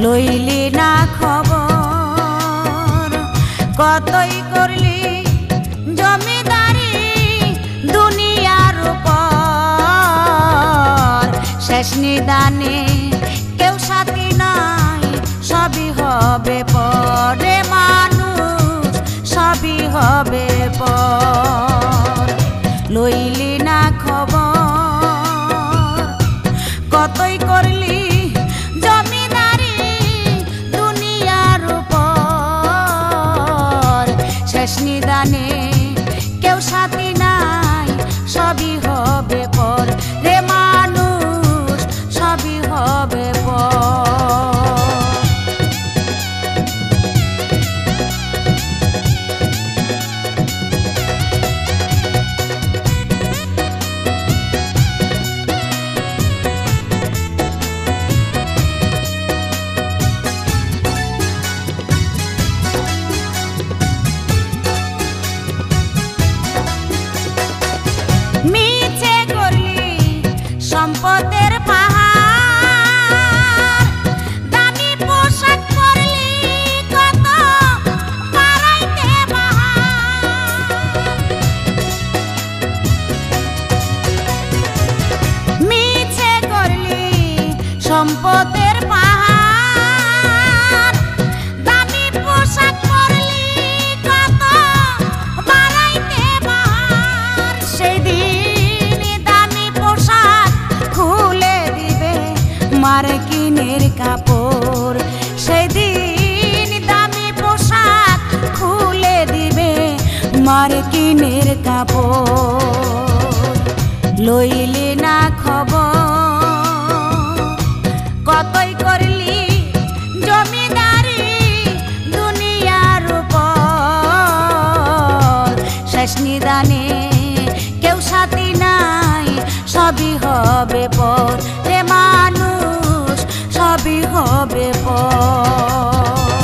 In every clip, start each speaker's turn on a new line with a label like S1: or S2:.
S1: লইলি না খবর, কতই করলি জমিদারি দুনিয়ার উপর। শেষ নিদানে কেউ সাথী নাই, সবই হবে পরে মানুষ, সবই হবে পর। লইলি না খবর, কতই করলি জমিদারি দুনিয়ার উপর। শেষ নিদানে কেউ সাথী নাই, সবই হবে পর রে মানুষ, সবই হবে পর। মিছে করলি সম্পদের পাহাড়, দামি পোশাক পরলি কত বাড়াইতে বাহার। মিছে করলি সম্পদের পাহাড়, দামি পোশাক পরলি কত বাড়াইতে বাহার। সেই দিন দামি পোশাক খুলে দিবে মার্কিনের কাপড়, সেদিন দামি পোশাক খুলে দিবে মার্কিনের কাপড়। লইলি না খবর, কতই করলি জমিদারি দুনিয়ার উপর। শেষ নিদানে কেউ সাথী নাই, সবই হবে পর রে মানুষ, সবই হবে পর।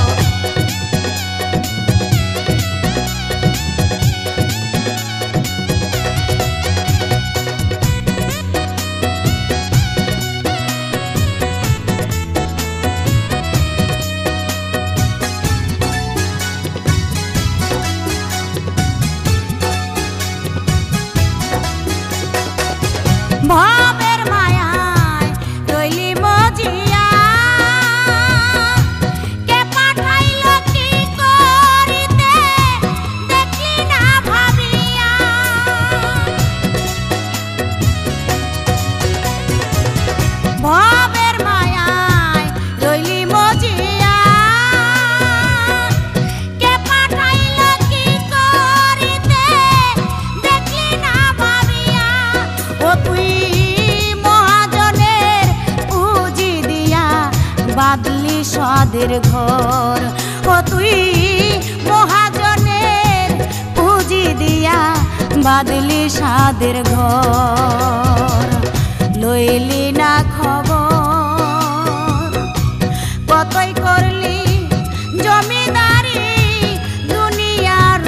S1: ভবের মায়ায় রইলি মজিয়া, কে পাঠাইল কি করিতে দেখলি না ভাবিয়া। ভবের মায়ায় রইলি মজিয়া, কে পাঠাইল কি করিতে দেখলি না ভাবিয়া। ও তুই মহাজনের পুঁজি দিয়া বাদলি সাদের ঘর, ও তুই মহাজনের পুঁজি দিয়া বাদলি সাদের ঘর। লইলি না খবর, কতই করলি জমিদারি দুনিয়ার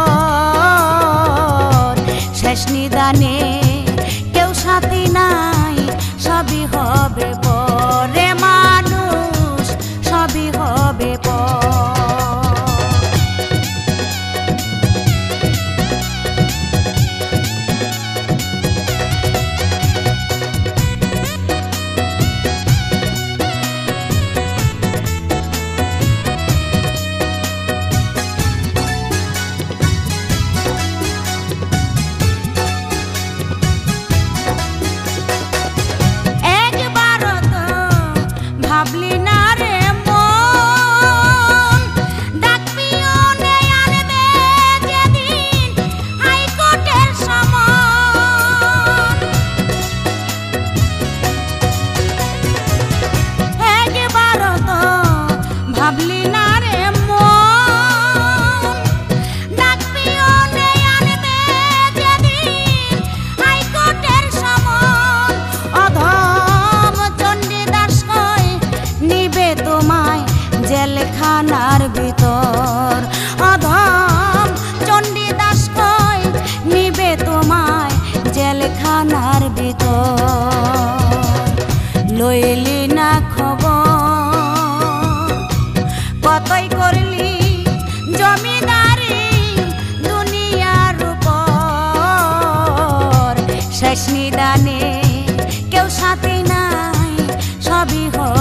S1: উপর। শেষ নিদানে কেউ সাথী নাই, সবই হবে পর রে মানুষ, সবই হবে পর। হবে